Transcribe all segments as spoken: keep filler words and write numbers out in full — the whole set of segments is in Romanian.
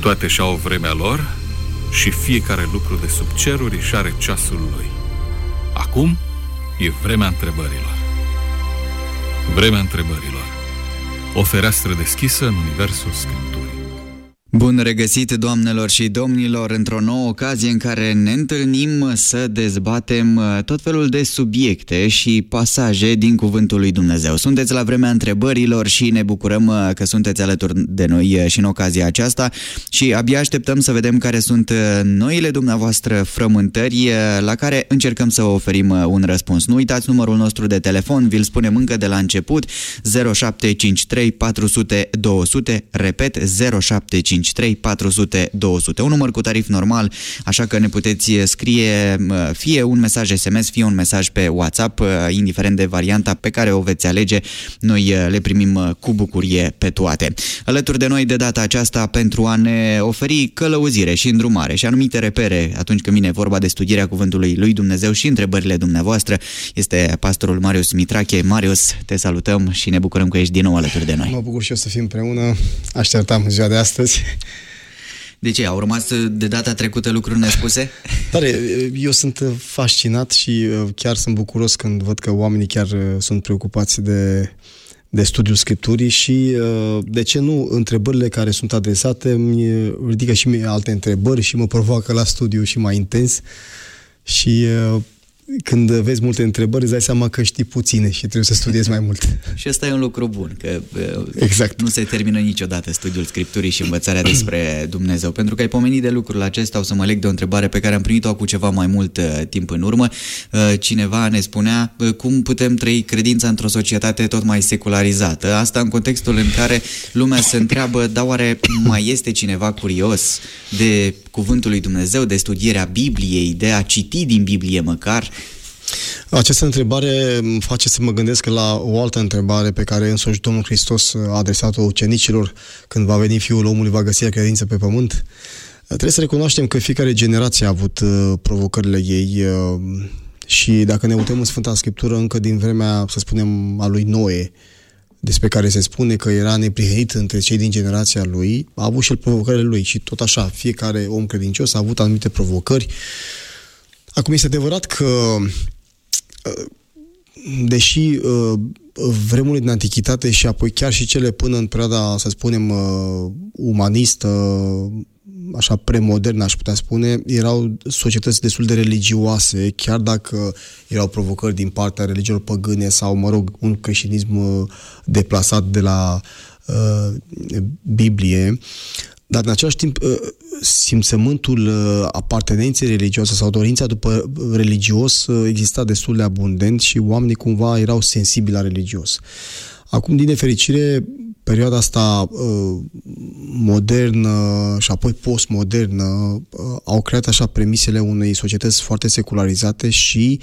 Toate și-au vremea lor și fiecare lucru de sub ceruri își are ceasul lui. Acum e vremea întrebărilor. Vremea întrebărilor. O fereastră deschisă în universul Scripturii. Bun regăsit, doamnelor și domnilor, într-o nouă ocazie în care ne întâlnim să dezbatem tot felul de subiecte și pasaje din Cuvântul lui Dumnezeu. Sunteți la vremea întrebărilor și ne bucurăm că sunteți alături de noi și în ocazia aceasta și abia așteptăm să vedem care sunt noile dumneavoastră frământări la care încercăm să oferim un răspuns. Nu uitați numărul nostru de telefon, vi-l spunem încă de la început, zero șapte cinci trei patru zero zero două zero zero, repet, zero șapte cinci trei patru zero zero două zero zero, un număr cu tarif normal, așa că ne puteți scrie fie un mesaj S M S, fie un mesaj pe WhatsApp, indiferent de varianta pe care o veți alege, noi le primim cu bucurie pe toate. Alături de noi de data aceasta pentru a ne oferi călăuzire și îndrumare și anumite repere atunci când vine vorba de studierea Cuvântului lui Dumnezeu și întrebările dumneavoastră, este pastorul Marius Mitrache. Marius, te salutăm și ne bucurăm că ești din nou alături de noi. Mă bucur și eu să fim împreună, așteptam ziua de astăzi. De ce? Au rămas de data trecută lucruri nespuse? Tare, eu sunt fascinat și chiar sunt bucuros când văd că oamenii chiar sunt preocupați de, de studiul Scripturii și, de ce nu, întrebările care sunt adresate îmi ridică și mie alte întrebări și mă provoacă la studiu și mai intens și când vezi multe întrebări, îți dai seama că știi puține și trebuie să studiezi mai mult. Și ăsta e un lucru bun, că exact. Nu se termină niciodată studiul Scripturii și învățarea despre Dumnezeu. Pentru că ai pomenit de lucrul acesta, o să mă leg de o întrebare pe care am primit-o cu ceva mai mult uh, timp în urmă. Uh, cineva ne spunea uh, cum putem trăi credința într-o societate tot mai secularizată. Asta în contextul în care lumea se întreabă, dar oare mai este cineva curios de Cuvântul lui Dumnezeu, de studierea Bibliei, de a citi din Biblie măcar? Această întrebare îmi face să mă gândesc la o altă întrebare pe care însuși Domnul Hristos a adresat-o ucenicilor: când va veni Fiul omului, va găsi credință pe pământ? Trebuie să recunoaștem că fiecare generație a avut provocările ei și dacă ne uităm în Sfânta Scriptură, încă din vremea, să spunem, a lui Noe, despre care se spune că era neprihănit între cei din generația lui, a avut și el provocările lui și tot așa, fiecare om credincios a avut anumite provocări. Acum, este adevărat că deși vremurile din antichitate și apoi chiar și cele până în perioada, să spunem, umanistă, așa premodernă, aș putea spune, erau societăți destul de religioase, chiar dacă erau provocări din partea religiilor păgâne sau, mă rog, un creștinism deplasat de la uh, Biblie, dar în același timp simțământul apartenenței religioase sau dorința după religios exista destul de abundent și oamenii cumva erau sensibili la religios. Acum, din nefericire, perioada asta modernă și apoi postmodernă au creat așa premisele unei societăți foarte secularizate și,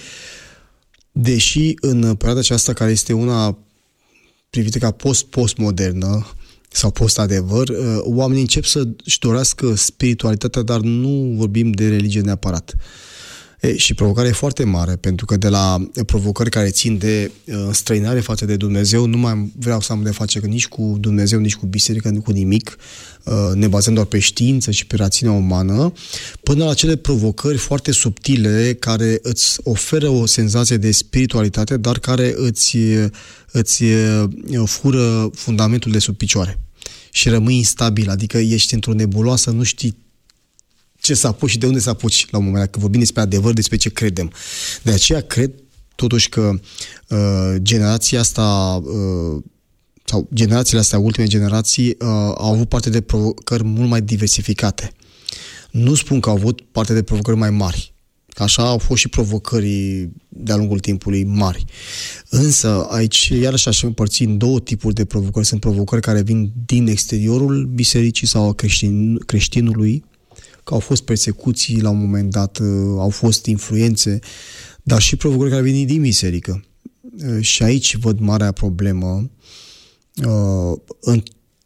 deși în perioada aceasta, care este una privită ca post-postmodernă sau post-adevăr, oamenii încep să-și dorească spiritualitatea, dar nu vorbim de religie neapărat. E, și provocarea e foarte mare, pentru că de la provocări care țin de străinare față de Dumnezeu, nu mai vreau să am de face nici cu Dumnezeu, nici cu biserică, nici cu nimic, ne bazăm doar pe știință și pe rațiunea umană, până la cele provocări foarte subtile care îți oferă o senzație de spiritualitate, dar care îți, îți fură fundamentul de sub picioare și rămâi instabil, adică ești într-o nebuloasă, nu știi ce să apuci și de unde să apuci la un moment dat, că vorbim despre adevăr, despre ce credem. De aceea cred totuși că uh, generația asta uh, sau generațiile astea, ultime generații, uh, au avut parte de provocări mult mai diversificate. Nu spun că au avut parte de provocări mai mari, că așa au fost și provocări de-a lungul timpului mari. Însă aici iarăși aș împărți în două tipuri de provocări. Sunt provocări care vin din exteriorul bisericii sau creștin, creștinului, că au fost persecuții la un moment dat, au fost influențe, dar și provocări care vin din biserică. Și aici văd marea problemă, în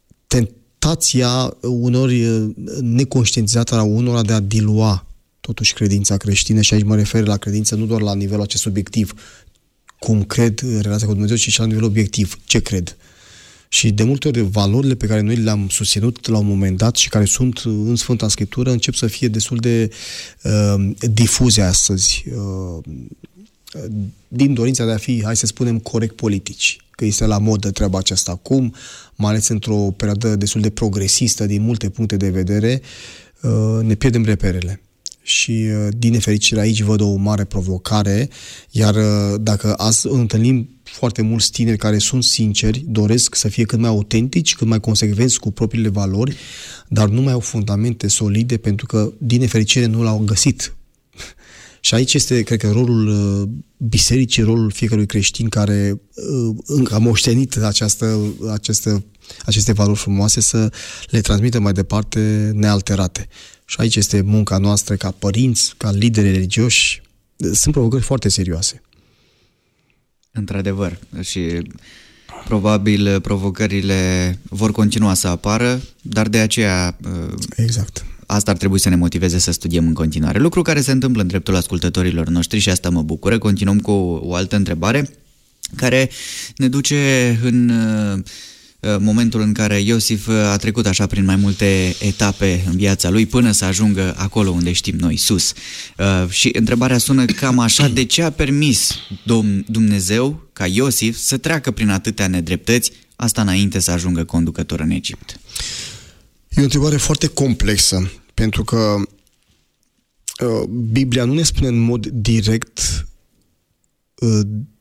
tentația unori neconștientizată a unora de a dilua totuși credința creștină, și aici mă refer la credință nu doar la nivelul acest subiectiv, cum cred relația cu Dumnezeu, ci și la nivel obiectiv, ce cred. Și de multe ori valorile pe care noi le-am susținut la un moment dat și care sunt în Sfânta Scriptură încep să fie destul de uh, difuze astăzi, uh, din dorința de a fi, hai să spunem, corect politici, că este la modă treaba aceasta acum, mai ales într-o perioadă destul de progresistă din multe puncte de vedere, uh, ne pierdem reperele. Și uh, din nefericire aici văd o mare provocare, iar uh, dacă azi întâlnim foarte mulți tineri care sunt sinceri, doresc să fie cât mai autentici, cât mai consecvenți cu propriile valori, dar nu mai au fundamente solide pentru că, din nefericire, nu l-au găsit. Și aici este, cred că, rolul uh, bisericii, rolul fiecărui creștin care uh, încă a moștenit această, această, aceste valori frumoase să le transmită mai departe nealterate. Și aici este munca noastră ca părinți, ca lideri religioși. Sunt provocări foarte serioase. Într-adevăr, și probabil provocările vor continua să apară, dar de aceea exact. Asta ar trebui să ne motiveze să studiem în continuare. Lucru care se întâmplă în dreptul ascultătorilor noștri și asta mă bucură. Continuăm cu o altă întrebare care ne duce în momentul în care Iosif a trecut așa prin mai multe etape în viața lui până să ajungă acolo unde știm noi, sus. Uh, și întrebarea sună cam așa: de ce a permis Dumnezeu ca Iosif să treacă prin atâtea nedreptăți, asta înainte să ajungă conducător în Egipt? E o întrebare foarte complexă, pentru că uh, Biblia nu ne spune în mod direct uh,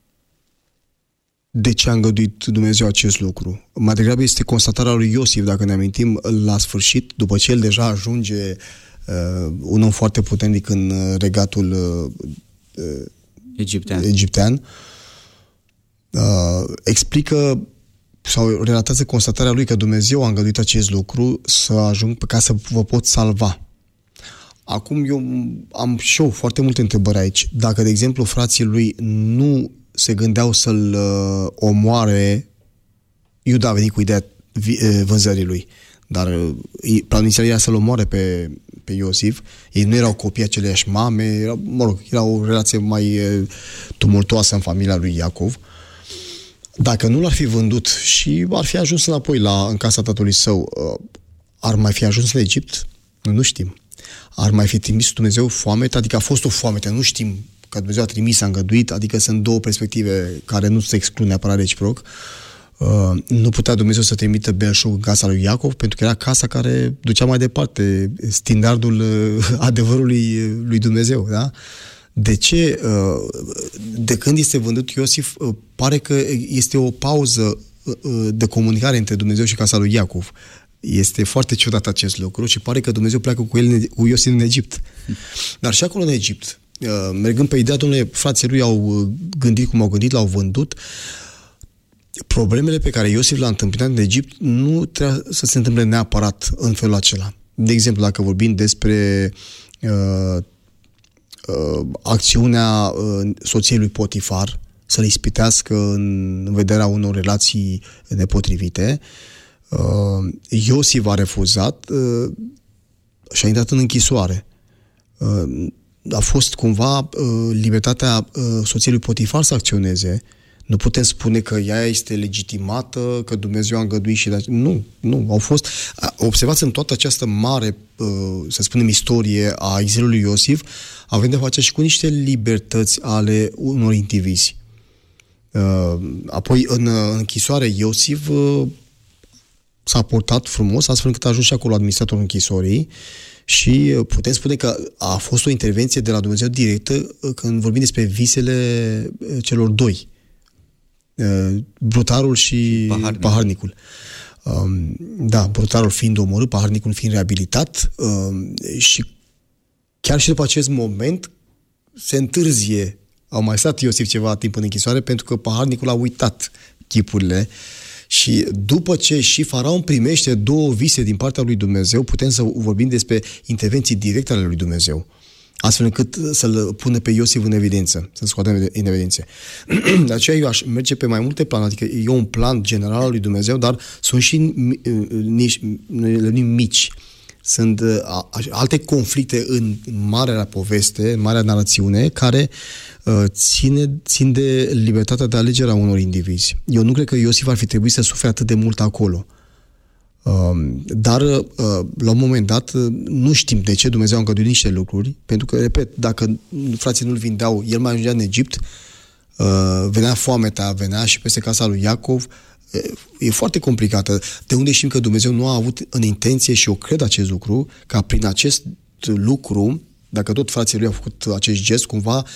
de ce a îngăduit Dumnezeu acest lucru. Mai degrabă este constatarea lui Iosif, dacă ne amintim, la sfârșit, după ce el deja ajunge uh, un om foarte puternic în regatul uh, egiptean, egiptean uh, explică sau relatează constatarea lui că Dumnezeu a îngăduit acest lucru să ajung ca să vă pot salva. Acum eu am și eu foarte multe întrebări aici. Dacă, de exemplu, frații lui nu se gândeau să-l uh, omoare, Iuda a venit cu ideea uh, vânzării lui, dar uh, planul inițial era să-l omoare pe, pe Iosif. Ei nu erau copii aceleiași mame, era, mă rog, era o relație mai uh, tumultoasă în familia lui Iacov. Dacă nu l-ar fi vândut și ar fi ajuns înapoi la, în casa tatălui său, uh, ar mai fi ajuns în Egipt? Nu știm. Ar mai fi trimis Dumnezeu foamete? Adică a fost o foamete, nu știm că Dumnezeu a trimis, a îngăduit, adică sunt două perspective care nu se exclud neapărat reciproc. Uh, nu putea Dumnezeu să trimită belșug în casa lui Iacov, pentru că era casa care ducea mai departe standardul uh, adevărului lui Dumnezeu, da? De ce? Uh, de când este vândut Iosif, uh, pare că este o pauză uh, de comunicare între Dumnezeu și casa lui Iacov. Este foarte ciudat acest lucru și pare că Dumnezeu pleacă cu el, cu Iosif în Egipt. Dar și acolo în Egipt, mergând pe ideea, domnule, frații lui au gândit cum au gândit, l-au vândut. Problemele pe care Iosif le-a întâmpinat în Egipt nu trebuie să se întâmple neapărat în felul acela. De exemplu, dacă vorbim despre uh, uh, acțiunea uh, soției lui Potifar să-l ispitească în vederea unor relații nepotrivite, uh, Iosif a refuzat uh, și a intrat în închisoare. Uh, a fost cumva uh, libertatea uh, soției lui Potifar să acționeze. Nu putem spune că ea este legitimată, că Dumnezeu a îngăduit și... Nu, nu, au fost... Observați, în toată această mare, uh, să spunem, istorie a exilului Iosif, avem de face și cu niște libertăți ale unor indivizi. Uh, apoi, în, în închisoare, Iosif uh, s-a portat frumos, astfel încât a ajuns și acolo administratorul închisorii. Și putem spune că a fost o intervenție de la Dumnezeu directă când vorbim despre visele celor doi, brutarul și Paharnic. paharnicul. Da, brutarul fiind omorât, paharnicul fiind reabilitat, și chiar și după acest moment se întârzie. Au mai stat Iosif ceva timp în închisoare pentru că paharnicul a uitat chipurile. Și după ce și Faraon primește două vise din partea lui Dumnezeu, putem să vorbim despre intervenții directe ale lui Dumnezeu, astfel încât să-l pună pe Iosif în evidență, să-l scoată în evidență. De aceea eu aș merge pe mai multe planuri, adică e un plan general al lui Dumnezeu, dar sunt și nici mici. Sunt uh, alte conflicte în marea poveste, în marea narațiune, care uh, ține, țin de libertatea de alegere a unor indivizi. Eu nu cred că Iosif ar fi trebuit să sufere atât de mult acolo. Uh, dar, uh, la un moment dat, uh, nu știm de ce Dumnezeu a îngăduit niște lucruri, pentru că, repet, dacă frații nu-l vindeau, el mai ajungea în Egipt, uh, venea foametea, venea și peste casa lui Iacov. E foarte complicată. De unde știm că Dumnezeu nu a avut în intenție, și eu cred acest lucru, ca prin acest lucru, dacă tot frații lui au făcut acest gest, cumva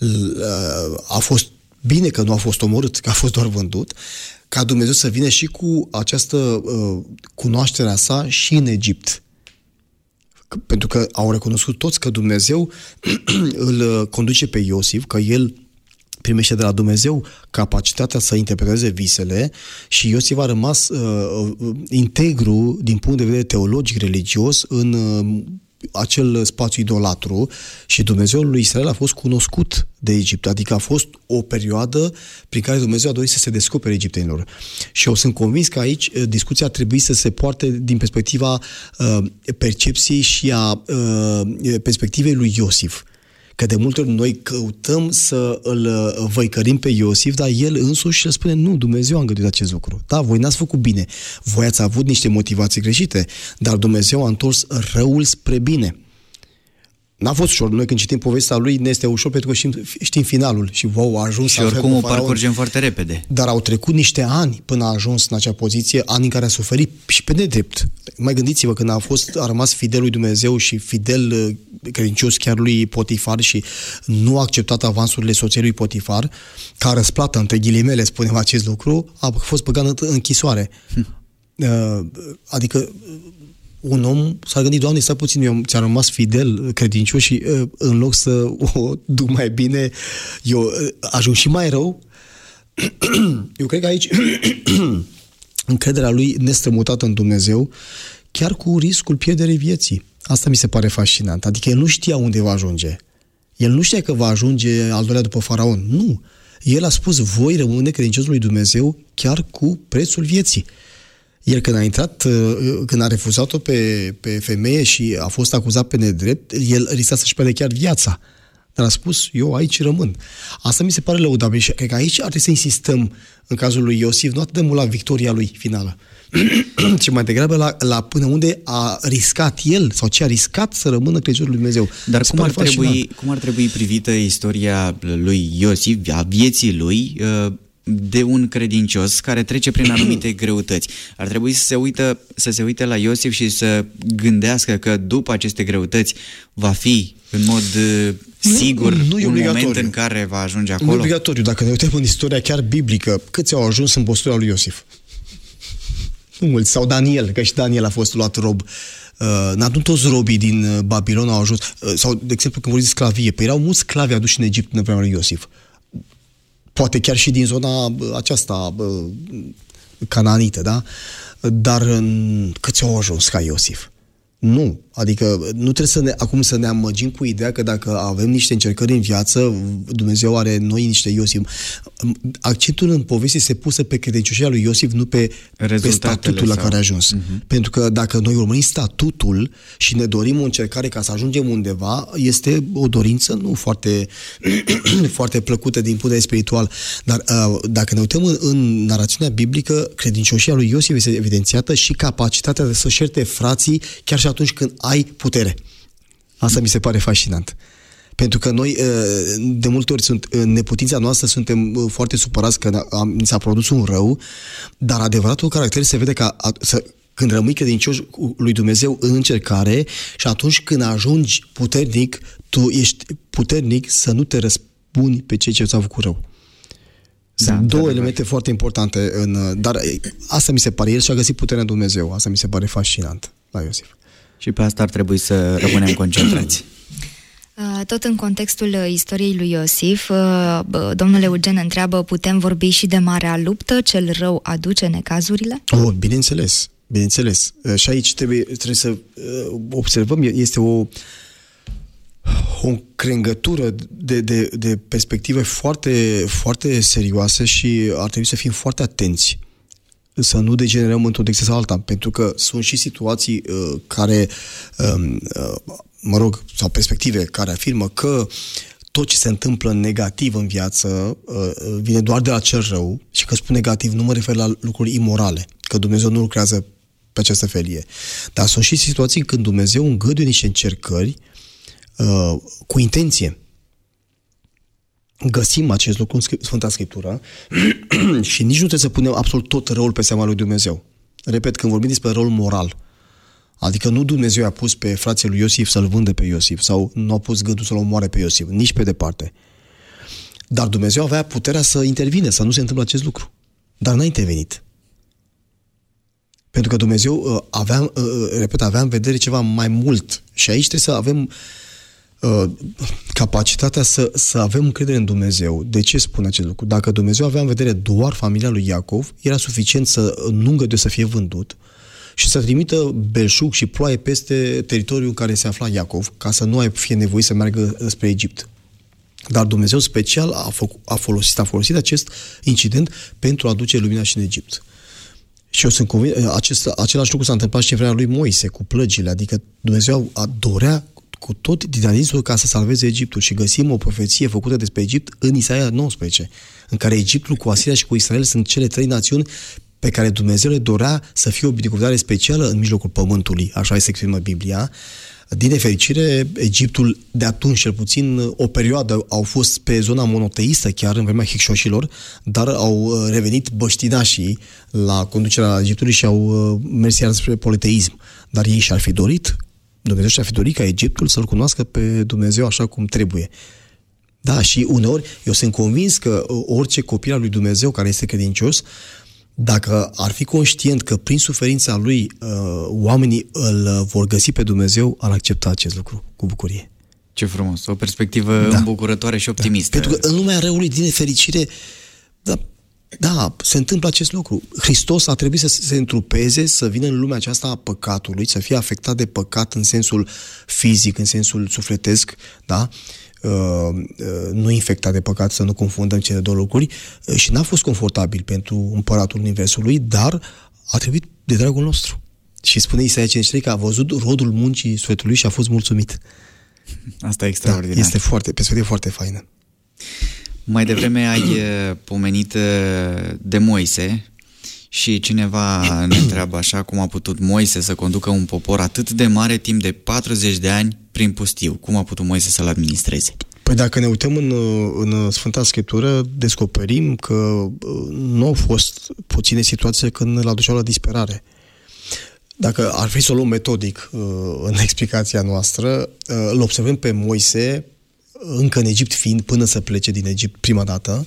a fost bine că nu a fost omorât, că a fost doar vândut, ca Dumnezeu să vină și cu această uh, cunoașterea sa și în Egipt. Pentru că au recunoscut toți că Dumnezeu îl conduce pe Iosif, că el primește de la Dumnezeu capacitatea să interpreteze visele și Iosif a rămas uh, integru din punct de vedere teologic, religios în uh, acel spațiu idolatru și Dumnezeul lui Israel a fost cunoscut de Egipt, adică a fost o perioadă prin care Dumnezeu a dorit să se descopere egiptenilor. Și eu sunt convins că aici discuția ar trebui să se poarte din perspectiva uh, percepției și a uh, perspectivei lui Iosif. Că de multe ori noi căutăm să îl văicărim pe Iosif, dar el însuși îl spune, nu, Dumnezeu a îngăduit acest lucru. Da, voi n-ați făcut bine. Voi ați avut niște motivații greșite, dar Dumnezeu a întors răul spre bine. N-a fost ușor. Noi când citim povestea lui ne este ușor pentru că știm, știm finalul și wow, a ajuns și oricum o parcurgem foarte repede. Dar au trecut niște ani până a ajuns în acea poziție, ani în care a suferit și pe nedrept. Mai gândiți-vă când a fost, a rămas fidel lui Dumnezeu și fidel credincios chiar lui Potifar și nu a acceptat avansurile soției lui Potifar, ca răsplată, între ghilimele, spunem acest lucru, a fost băgat în închisoare. Hm. Adică un om s-a gândit, Doamne, stai puțin, eu ți-am rămas fidel, credincios și în loc să o duc mai bine, eu ajung și mai rău. Eu cred că aici încrederea lui nestrămutată în Dumnezeu, chiar cu riscul pierderii vieții. Asta mi se pare fascinant. Adică el nu știa unde va ajunge. El nu știa că va ajunge al doilea după faraon. Nu. El a spus, voi rămâne credinciosul lui Dumnezeu chiar cu prețul vieții. El când a intrat, când a refuzat-o pe, pe femeie și a fost acuzat pe nedrept, el risca să-și pierde chiar viața. Dar a spus, eu aici rămân. Asta mi se pare lăudabil și cred că aici ar trebui să insistăm în cazul lui Iosif, nu atât de mult la victoria lui finală, ci mai degrabă la, la până unde a riscat el sau ce a riscat să rămână credinciosul lui Dumnezeu. Dar cum ar, trebui, cum ar trebui privită istoria lui Iosif, a vieții lui, de un credincios care trece prin anumite greutăți? Ar trebui să se, uită, să se uite la Iosif și să gândească că după aceste greutăți va fi în mod sigur nu, nu un moment în care va ajunge acolo? Nu e obligatoriu. Dacă ne uităm în istoria chiar biblică, câți au ajuns în postura lui Iosif? Nu mulți. Sau Daniel, că și Daniel a fost luat rob. Uh, nu toți robii din Babilon au ajuns. Uh, sau, de exemplu, când vorbim de sclavie, păi erau mulți sclavi aduși în Egipt în vremea lui Iosif. Poate chiar și din zona aceasta uh, canaanită, da? Dar uh, câți au ajuns ca Iosif? Nu. Adică nu trebuie să ne, acum să ne amăgim cu ideea că dacă avem niște încercări în viață, Dumnezeu are noi niște Iosif. Accentul în poveste se pusă pe credincioșia lui Iosif, nu pe, pe statutul la sau... care a ajuns. Uh-huh. Pentru că dacă noi urmărim statutul și ne dorim o încercare ca să ajungem undeva, este o dorință nu foarte, foarte plăcută din punct de vedere spiritual. Dar uh, dacă ne uităm în, în narațiunea biblică, credincioșia lui Iosif este evidențiată și capacitatea de să-și ierte frații chiar și atunci când ai putere. Asta mi se pare fascinant. Pentru că noi, de multe ori, sunt, în neputința noastră, suntem foarte supărați că ni s-a produs un rău, dar adevăratul caracter se vede că să, când rămâi credincios lui Dumnezeu în încercare și atunci când ajungi puternic, tu ești puternic să nu te răspuni pe cei ce ți-au făcut rău. Sunt da, două elemente foarte importante, în, dar asta mi se pare, el și-a găsit puterea în Dumnezeu. Asta mi se pare fascinant la Iosif. Și pe asta ar trebui să rămânem concentrați. Tot în contextul istoriei lui Iosif, domnul Eugen întreabă, putem vorbi și de marea luptă, cel rău aduce necazurile? Oh, bineînțeles, bineînțeles. Și aici trebuie, trebuie să observăm, este o, o încrengătură de, de, de perspective foarte, foarte serioase și ar trebui să fim foarte atenți. să nu degenerăm într-o direcție sau alta, pentru că sunt și situații uh, care, uh, uh, mă rog, sau perspective care afirmă că tot ce se întâmplă negativ în viață uh, vine doar de la cel rău, și că spun negativ nu mă refer la lucruri imorale, că Dumnezeu nu lucrează pe această felie. Dar sunt și situații când Dumnezeu îngăduie niște încercări uh, cu intenție. Găsim acest lucru în Sfânta Scriptură și nici nu trebuie să punem absolut tot răul pe seama lui Dumnezeu. Repet, când vorbim despre răul moral, adică nu Dumnezeu a pus pe frații lui Iosif să-l vândă pe Iosif sau nu a pus gândul să-l omoare pe Iosif, nici pe departe. Dar Dumnezeu avea puterea să intervine, să nu se întâmple acest lucru. Dar n-a intervenit. Pentru că Dumnezeu avea, repet, avea în vedere ceva mai mult. Și aici trebuie să avem uh, capacitatea să, să avem încredere în Dumnezeu. De ce spun acest lucru? Dacă Dumnezeu avea în vedere doar familia lui Iacov, era suficient să nu îngăduie să fie vândut și să trimită belșug și ploaie peste teritoriul în care se afla Iacov, ca să nu fie nevoit să meargă spre Egipt. Dar Dumnezeu special a, făcut, a, folosit, a folosit acest incident pentru a aduce lumina și în Egipt. Și eu sunt convins, acest, același lucru s-a întâmplat și în vremea lui Moise, cu plăgile, adică Dumnezeu a dorea cu tot dinamismul ca să salveze Egiptul și găsim o profeție făcută despre Egipt în Isaia nouăsprezece, în care Egiptul cu Asiria și cu Israel sunt cele trei națiuni pe care Dumnezeu le dorea să fie o binecuvântare specială în mijlocul pământului, așa se exprimă Biblia. Din nefericire, Egiptul, de atunci cel puțin, o perioadă au fost pe zona monoteistă, chiar în vremea Hicșoșilor, dar au revenit băștinașii la conducerea Egiptului și au mers iar spre politeism. Dar ei și-ar fi dorit, Dumnezeu și-ar fi dorit ca Egiptul să-L cunoască pe Dumnezeu așa cum trebuie. Da, și uneori eu sunt convins că orice copil al lui Dumnezeu care este credincios, dacă ar fi conștient că prin suferința lui uh, oamenii îl vor găsi pe Dumnezeu, ar accepta acest lucru cu bucurie. Ce frumos, o perspectivă da. îmbucurătoare și optimistă. Da. Pentru că în lumea răului, din nefericire, da, da, se întâmplă acest lucru. Hristos a trebuit să se întrupeze, să vină în lumea aceasta a păcatului, să fie afectat de păcat în sensul fizic, în sensul sufletesc, da? Uh, uh, nu infectat de păcat, să nu confundăm cele două lucruri, uh, și n-a fost confortabil pentru împăratul universului, dar a trebuit de dragul nostru. Și spune Isaia cincizeci și trei că a văzut rodul muncii sufletului și a fost mulțumit. Asta e extraordinar. Da, este foarte, perspectivă foarte faină. Mai devreme ai pomenit de Moise și cineva ne întreabă așa cum a putut Moise să conducă un popor atât de mare timp de patruzeci de ani prin pustiu. Cum a putut Moise să-l administreze? Păi dacă ne uităm în, în Sfânta Scriptură, descoperim că nu au fost puține situații când l-a duceau la disperare. Dacă ar fi să o luăm metodic în explicația noastră, îl observăm pe Moise, încă în Egipt fiind, până să plece din Egipt prima dată,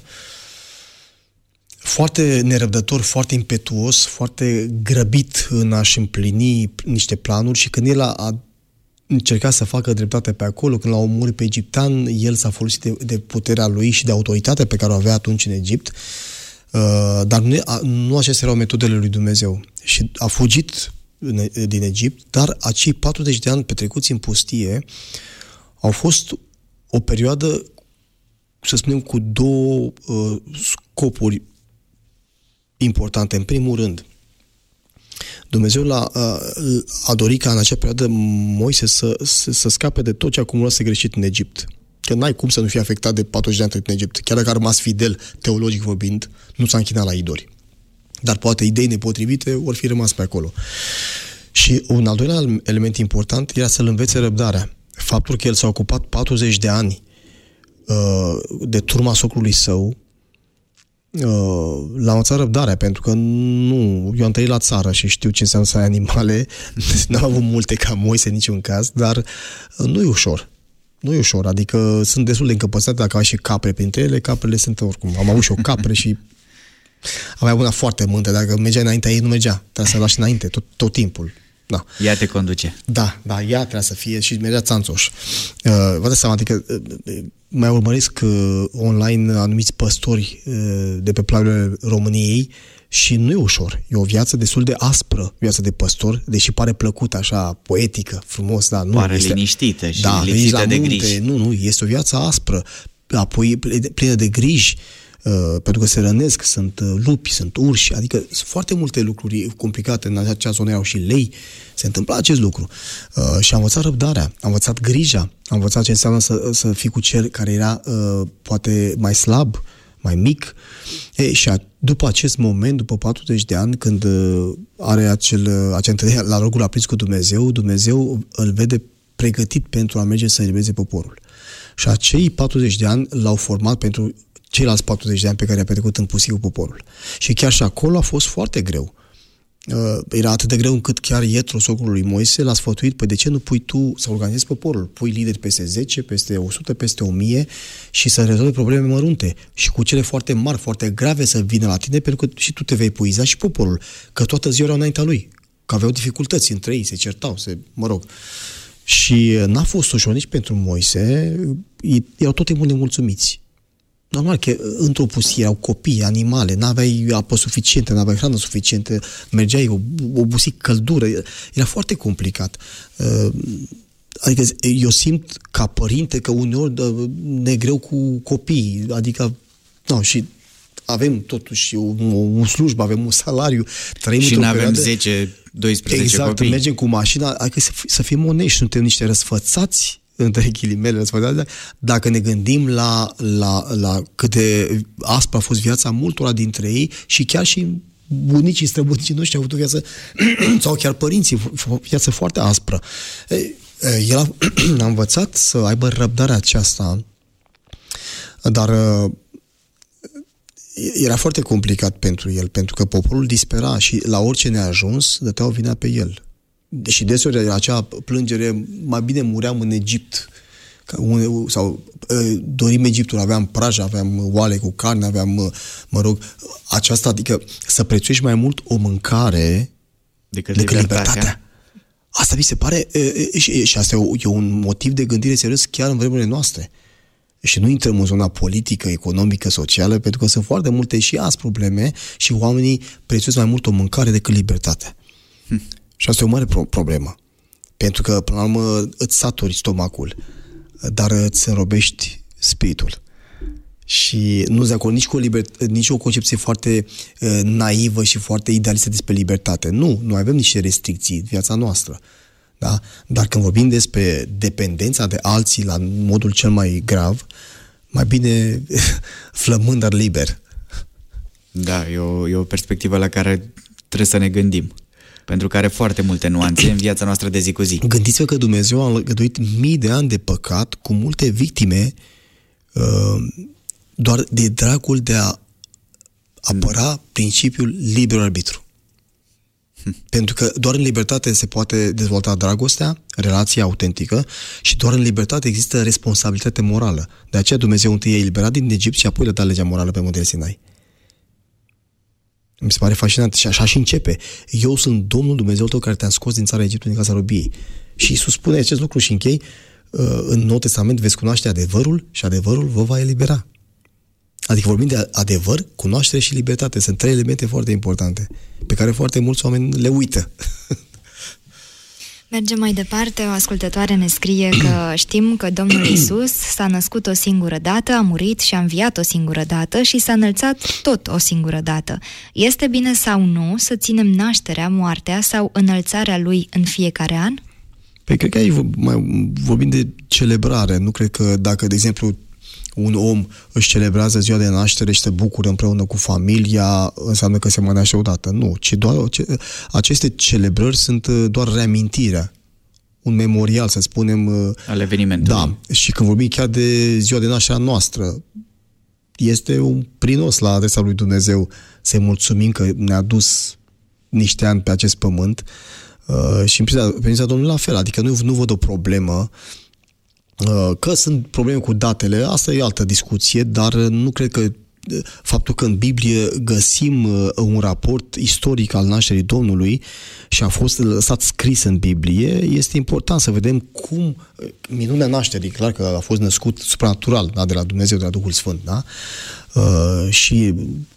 foarte nerăbdător, foarte impetuos, foarte grăbit în a-și împlini niște planuri, și când el a încercat să facă dreptate pe acolo, când l-a omorât pe egiptean, el s-a folosit de, de puterea lui și de autoritatea pe care o avea atunci în Egipt, uh, dar nu, a, nu acestea erau metodele lui Dumnezeu. Și a fugit din Egipt, dar acei patruzeci de ani petrecuți în pustie au fost o perioadă, să spunem, cu două uh, scopuri importante. În primul rând, Dumnezeu l-a, a dorit ca în acea perioadă Moise să, să, să scape de tot ce acumulase greșit în Egipt. Că n-ai cum să nu fie afectat de patruzeci de ani în Egipt. Chiar dacă a rămas fidel, teologic vorbind, nu s-a închinat la idoli. Dar poate idei nepotrivite ori fi rămas pe acolo. Și un al doilea element important era să-l învețe răbdarea. Faptul că el s-a ocupat patruzeci de ani uh, de turma socrului său, l-a învățat răbdarea, pentru că nu, eu am trăit la țară și știu ce înseamnă să ai animale, n-am avut multe ca Moise în niciun caz, dar nu e ușor. Nu e ușor, adică sunt destul de încăpățate. Dacă ai și capre printre ele, caprele sunt oricum. Am avut și o capre și aveam una foarte mântă, dacă mergea înaintea ei, nu mergea. Trebuie să lași înainte, tot, tot timpul. Da. Ea te conduce. Da, da, ea trebuie să fie și mergea țanțoș. Uh, vă dați seama, adică uh, mai urmăresc uh, online anumiți păstori uh, de pe planurile României și nu e ușor. E o viață destul de aspră, viața de păstor, deși pare plăcută, așa, poetică, frumos, da. Nu, pare este, liniștită și da, lipsită de munte, griji. Nu, nu, este o viață aspră, apoi plină de griji. pentru că se rănesc, sunt lupi, sunt urși, adică sunt foarte multe lucruri complicate în acea zonă, erau și lei, se întâmpla acest lucru. Și am învățat răbdarea, am învățat grija, am învățat ce înseamnă să, să fii cu cel care era poate mai slab, mai mic. E, și a, după acest moment, după patruzeci de ani, când are acel, acea întâlnire la locul aprins cu Dumnezeu, Dumnezeu îl vede pregătit pentru a merge să elibereze poporul. Și acei patruzeci de ani l-au format pentru ceilalți patruzeci de ani pe care i-a petrecut în pustiu cu poporul. Și chiar și acolo a fost foarte greu. Era atât de greu încât chiar Ietro, socrul lui Moise, l-a sfătuit: păi de ce nu pui tu să organizezi poporul? Pui lideri peste zece, peste o sută, peste o mie și să rezolve probleme mărunte și cu cele foarte mari, foarte grave să vină la tine, pentru că și tu te vei puiza și poporul, că toată ziua erau înaintea lui, că aveau dificultăți între ei, se certau, se, mă rog. Și n-a fost ușor nici pentru Moise, erau tot timpul nemulțumiți. Normal că într-o pustie erau copii, animale, n-aveai apă suficientă, n-aveai hrană suficientă, mergeai, obosit, căldură, era foarte complicat. Adică eu simt ca părinte că uneori ne greu cu copii, adică, no, și avem totuși o, o slujbă, avem un salariu, trăim și nu avem perioadă, zece doisprezece exact, copii. Mergem cu mașina, adică să, să fim onești, suntem niște răsfățați, între ghilimele răsfățați, dacă ne gândim la, la, la cât de aspră a fost viața multora dintre ei și chiar și bunicii, străbunicii noștri au avut o viață, sau chiar părinții, o viață foarte aspră. El a, a învățat să aibă răbdarea aceasta, dar era foarte complicat pentru el, pentru că poporul dispera și la orice neajuns dăteau vina pe el. Și deseori era acea plângere: mai bine muream în Egipt, sau dorim Egiptul, aveam prajă, aveam oale cu carne, aveam, mă rog, aceasta, adică să prețuiești mai mult o mâncare decât, decât libertatea. libertatea. Asta mi se pare, și, și asta e un motiv de gândire serios chiar în vremurile noastre. Și nu intrăm în zona politică, economică, socială, pentru că sunt foarte multe și azi probleme și oamenii prețuiesc mai mult o mâncare decât libertatea. Hm. Și asta e o mare pro- problemă. Pentru că, până la urmă, îți saturi stomacul, dar îți înrobești spiritul. Și nu-ți de acord nici cu o, liber- nici o concepție foarte uh, naivă și foarte idealistă despre libertate. Nu, noi avem niște restricții în viața noastră. Da? Dar când vorbim despre dependența de alții la modul cel mai grav, mai bine flămând, dar liber. Da, e o, e o perspectivă la care trebuie să ne gândim, pentru că are foarte multe nuanțe în viața noastră de zi cu zi. Gândiți-vă că Dumnezeu a îngăduit mii de ani de păcat cu multe victime doar de dragul de a apăra principiul liber arbitru. Hm. Pentru că doar în libertate se poate dezvolta dragostea, relația autentică, și doar în libertate există responsabilitate morală. De aceea Dumnezeu întâi a eliberat din Egipt și apoi le-a dat legea morală pe muntele Sinai. Mi se pare fascinant și așa și începe: eu sunt Domnul Dumnezeul tău care te-am scos din țara Egiptului, din casa robiei. Și Iisus spune acest lucru și închei: în Noul Testament veți cunoaște adevărul și adevărul vă va elibera. Adică vorbim de adevăr, cunoaștere și libertate. Sunt trei elemente foarte importante pe care foarte mulți oameni le uită. Mergem mai departe. O ascultătoare ne scrie că știm că Domnul Iisus s-a născut o singură dată, a murit și a înviat o singură dată și s-a înălțat tot o singură dată. Este bine sau nu să ținem nașterea, moartea sau înălțarea Lui în fiecare an? Păi cred că aici mai vorbim de celebrare. Nu cred că dacă, de exemplu, un om își celebrează ziua de naștere și se bucură împreună cu familia, înseamnă că se mai naște odată. Nu, ci doar aceste celebrări sunt doar reamintirea, un memorial, să spunem, al evenimentului. Da, și când vorbim chiar de ziua de naștere noastră, este un prinos la adresa lui Dumnezeu să-i mulțumim că ne-a dus niște ani pe acest pământ. Uh, și în prezența Domnului la fel, adică nu, nu văd o problemă. Că sunt probleme cu datele, asta e altă discuție, dar nu cred că faptul că în Biblie găsim un raport istoric al nașterii Domnului și a fost lăsat scris în Biblie, este important să vedem cum minunea nașterii, clar că a fost născut supranatural, da, de la Dumnezeu, de la Duhul Sfânt, da? Uh, și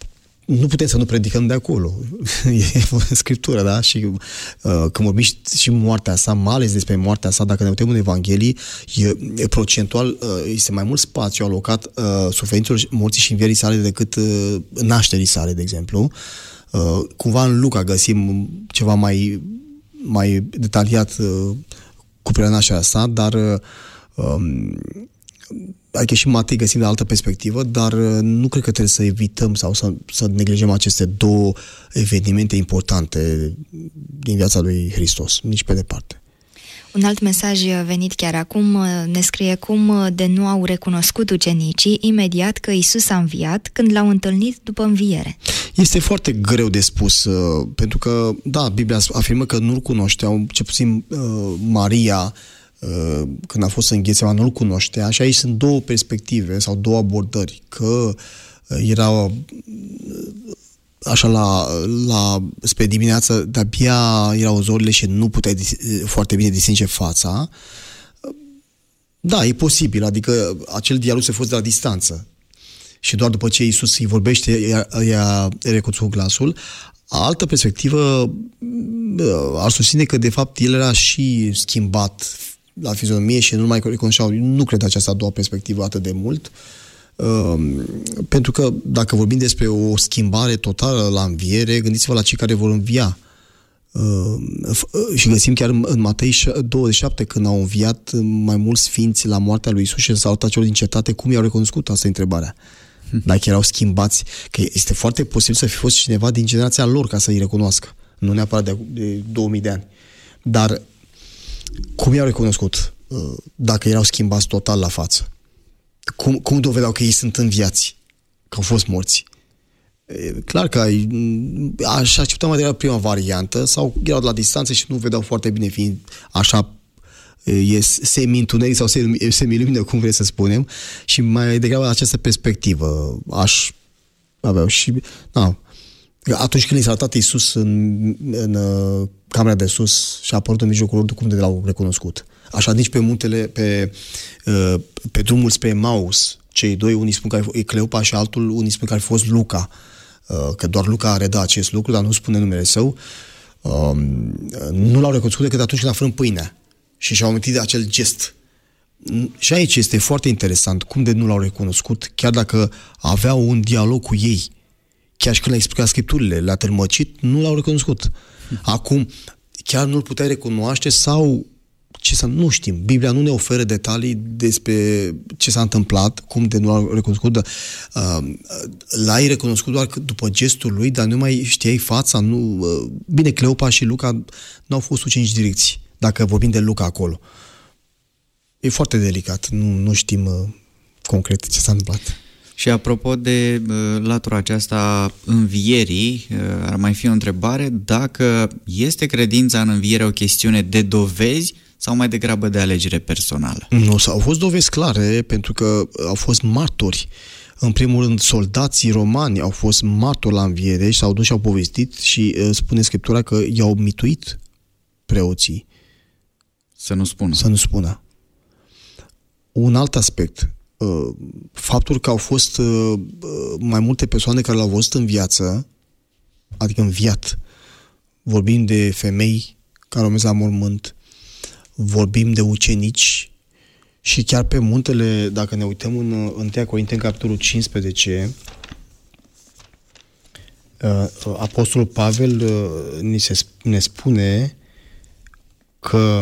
nu putem să nu predicăm de acolo. E Scriptură, da? Și uh, când vorbim și moartea sa, mai ales despre moartea sa, dacă ne uităm în Evanghelii, e, e procentual, uh, este mai mult spațiu alocat uh, suferințelor, morții și învierii sale decât uh, nașterii sale, de exemplu. Uh, cumva în Luca găsim ceva mai, mai detaliat uh, cu prenașterea sa, dar uh, um, adică și Matei găsim de altă perspectivă, dar nu cred că trebuie să evităm sau să, să neglijăm aceste două evenimente importante din viața lui Hristos, nici pe departe. Un alt mesaj venit chiar acum ne scrie cum de nu au recunoscut ucenicii imediat că Iisus a înviat când l-au întâlnit după înviere. Este foarte greu de spus, pentru că, da, Biblia afirmă că nu-L cunoșteau, ce puțin Maria, când a fost în Ghețeman, nu-L cunoștea, și aici sunt două perspective sau două abordări, că era așa la, la spre dimineață, de-abia erau zorile și nu puteai foarte bine distinge fața. Da, e posibil, adică acel dialog se fost de la distanță și doar după ce Iisus îi vorbește, i-a recunoscut glasul. Altă perspectivă ar susține că de fapt el era și schimbat la fizionomie și nu mai recunoșteau. Nu cred această a doua perspectivă atât de mult, uh, pentru că dacă vorbim despre o schimbare totală la înviere, gândiți-vă la cei care vor învia. Uh, și găsim chiar în Matei douăzeci și șapte, când au înviat mai mulți sfinți la moartea lui Iisus și s-au arătat celor din cetate, cum i-au recunoscut? Asta e întrebarea. Dacă erau schimbați, că este foarte posibil să fi fost cineva din generația lor ca să-i recunoască, nu neapărat de, de două mii de ani. Dar cum i-au recunoscut dacă erau schimbați total la față? Cum, cum dovedeau că ei sunt înviați, că au fost morți? E clar că aș accepta mai degrabă prima variantă, sau erau de la distanță și nu vedeau foarte bine, fiind așa e semi-întuneric sau semi-lumină, cum vrei să spunem, și mai degrabă această perspectivă aș avea. Și na, atunci când i s-a arătat Iisus în, în camera de sus și a apărut în mijlocul lor, cum de l-au recunoscut? Așa, nici pe muntele, pe, pe drumul spre Emaus, cei doi, unii spun că e Cleopa și altul, unii spun că ar fi fost Luca, că doar Luca a redat acest lucru, dar nu spune numele său. Nu l-au recunoscut decât atunci când a frânt pâinea și și-au amintit de acel gest. Și aici este foarte interesant cum de nu l-au recunoscut, chiar dacă aveau un dialog cu ei. Chiar și când le-a explicat Scripturile, le-a tălmăcit, nu l-au recunoscut. Acum, chiar nu-l puteai recunoaște sau ce să nu știm. Biblia nu ne oferă detalii despre ce s-a întâmplat, cum de nu l-au recunoscut. Dar, uh, l-ai recunoscut doar după gestul lui, dar nu mai știai fața. Nu, uh, bine, Cleopa și Luca nu au fost ucenici direcți, dacă vorbim de Luca acolo. E foarte delicat. Nu, nu știm uh, concret ce s-a întâmplat. Și apropo de uh, latura aceasta învierii, uh, ar mai fi o întrebare, dacă este credința în înviere o chestiune de dovezi sau mai degrabă de alegere personală? Nu, au fost dovezi clare, pentru că au fost martori. În primul rând, soldații romani au fost martori la înviere și s-au dus și au povestit și uh, spune Scriptura că i-au mituit preoții. Să nu spună. Să nu spună. Un alt aspect, uh, faptul că au fost uh, mai multe persoane care l-au văzut în viață, adică înviat. Vorbim de femei care au mers la mormânt, vorbim de ucenici și chiar pe muntele, dacă ne uităm în întâi Corinteni, capitolul cincisprezece, Apostolul Pavel ni se, ne spune că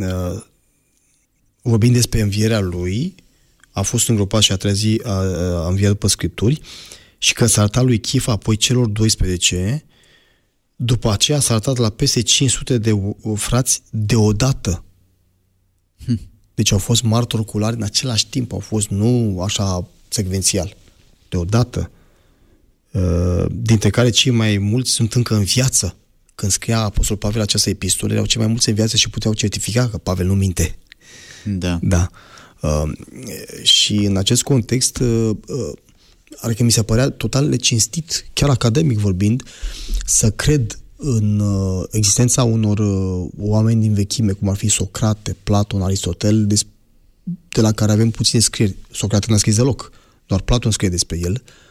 vorbind despre învierea lui, a fost îngropat și a treia zi a, a înviat după Scripturi și că s-a arătat lui Chifa, apoi celor doisprezece, după aceea s-a arătat la peste cinci sute de frați deodată. Hm. Deci au fost martori oculari în același timp, au fost nu așa secvențial, deodată, dintre care cei mai mulți sunt încă în viață. Când scria Apostolul Pavel această epistolă, erau cei mai mulți în viață și puteau certifica că Pavel nu minte. Da. Da. Uh, și în acest context, uh, adică mi se părea total necinstit, chiar academic vorbind, să cred în uh, existența unor uh, oameni din vechime, cum ar fi Socrate, Platon, Aristotel, de, de la care avem puține scrieri. Socrate n-a scris deloc, doar Platon scrie despre el.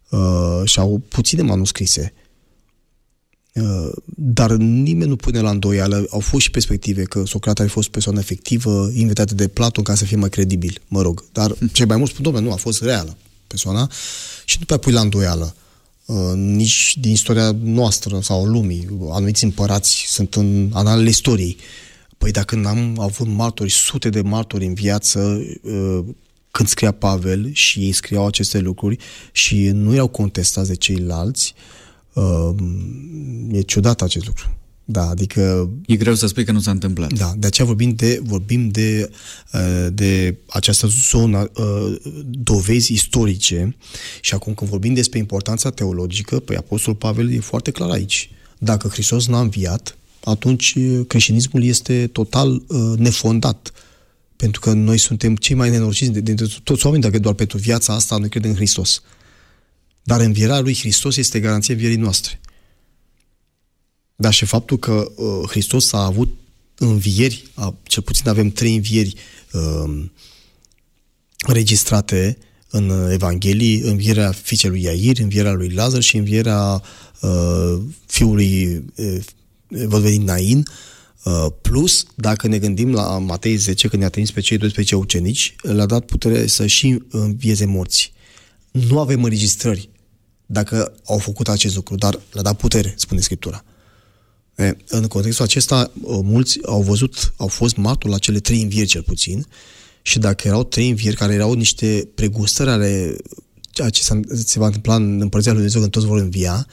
uh, și au puține manuscrise. Uh, dar nimeni nu pune la îndoială, au fost și perspective că Socrate a fost persoană efectivă, inventată de Platon ca să fie mai credibil, mă rog. Dar cei mai mulți spun, domnule, nu, a fost reală persoana și nu prea pui la îndoială. Uh, nici din istoria noastră sau lumii, anumiți împărați sunt în analele istoriei. Păi dacă n-am avut martori, sute de martori în viață uh, când scria Pavel și ei scriau aceste lucruri și nu erau contestați de ceilalți, uh, e ciudat acest lucru. Da, adică... E greu să spui că nu s-a întâmplat. Da, de aceea vorbim de, vorbim de, de această zonă, dovezi istorice și acum când vorbim despre importanța teologică, păi Apostolul Pavel e foarte clar aici. Dacă Hristos n-a înviat, atunci creștinismul este total nefondat. Pentru că noi suntem cei mai nenorociți dintre toți oamenii, dacă doar pentru viața asta noi credem în Hristos. Dar învierea lui Hristos este garanția învierii noastre. Dar și faptul că uh, Hristos a avut învieri, a, cel puțin avem trei învieri uh, registrate în Evanghelii, învierea fiicei lui Iair, învierea lui Lazar și învierea uh, fiului uh, văduvei Nain, uh, plus, dacă ne gândim la Matei zece, când ne-a trimis pe cei doisprezece ucenici, le-a dat putere să și învieze morți. Nu avem înregistrări dacă au făcut acest lucru, dar le-a dat putere, spune Scriptura. E, în contextul acesta, mulți au văzut, au fost martori la cele trei învieri cel puțin și dacă erau trei învieri care erau niște pregustări ale ceea ce se va întâmpla în Împărăția lui Dumnezeu când toți vor învia,